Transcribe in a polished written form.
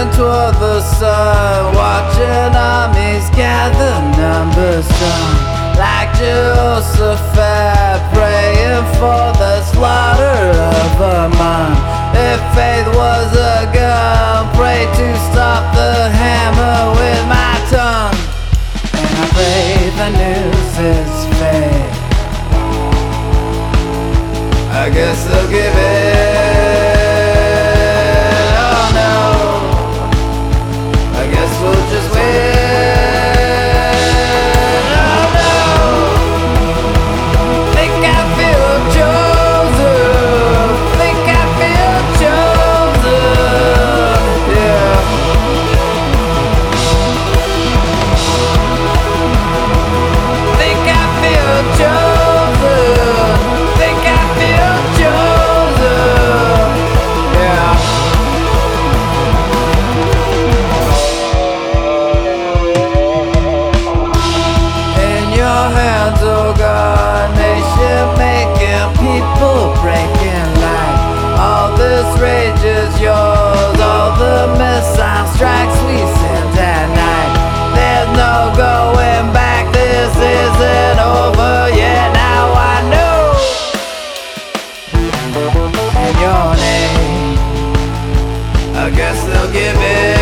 hand toward the sun, watching armies gather numbers strong, like Jehoshaphat, praying for the slaughter of Ammon. If faith was a gun, pray to stop the hammer with my tongue. And I pray the news is fake. I guess they'll give it. Oh no, I guess we'll just win. Oh no, think I feel chosen. Think I feel chosen. Yeah. Think I feel chosen. Think I feel chosen. Yeah. In your hands, oh God, nation making, people breaking light. All this rage is yours, all the missile strikes we sent at night. There's no going back, this isn't over yet, now I know. In your name, I guess they'll give it.